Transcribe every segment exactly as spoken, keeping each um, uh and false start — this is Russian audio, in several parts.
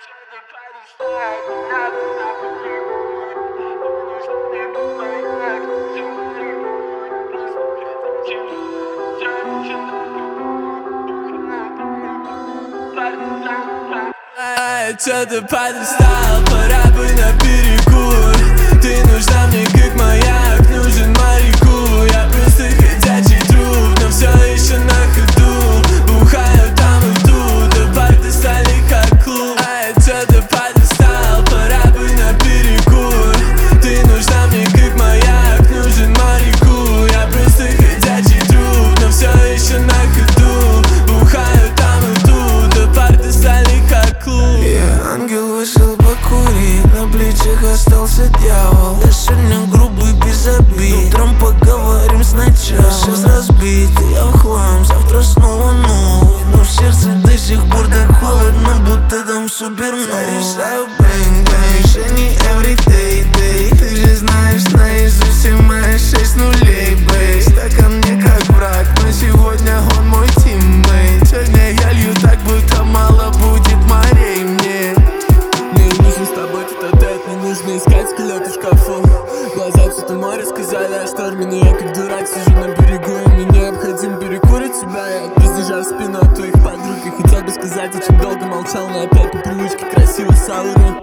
Ай, чё-то подустал, пора бы на перекур. Ты нужна мне как маяк, нужен моряку. Я просто ходячий труп, но все еще на ходу. Бухаю там и тут, а парты стали как клуб. Ай, чё-то подустал, пора бы на перекур. Ты нужна мне как маяк, нужен моряку. Я просто ходячий труп, но все еще на ходу. Бухаю там и тут, а парты стали как клуб. Я ангел, вышел покурить, на плечах остался дьявол. Я сегодня грубый, без обид, утром поговорим сначала. Сейчас разбитый, я в хлам, завтра снова новый. Но в сердце до сих пор так холодно, будто там суперновый. Я решаю бэнг-бэнг, еще не everyday day. Ты же знаешь наизусть все мои шесть нулей, бэй. Стакан мне как враг, но сегодня он мой тиммейт. Сегодня я лью так, будто мало будет морей мне. Мне нужно с тобой тет-а-тет, не нужно искать скелеты в шкафу. Глаза цвета моря сказали о шторме, но я как дурак сижу на берегу. И мне необходим перекур от тебя. Я разъезжаю спину от твоих подруг. И хотел бы сказать, очень долго молчал, но опять по привычке красиво сауру.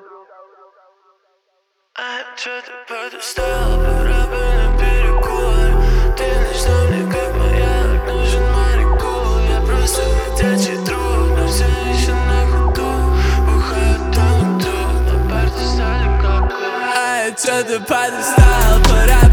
А чё-то подустал, пора бы на перекур. Ты нужна мне как маяк, нужен моряку. Я просто ходячий труп, но все еще на ходу. Бухаю там и тут, но парты стали как клуб. Ай, чё-то подустал, пора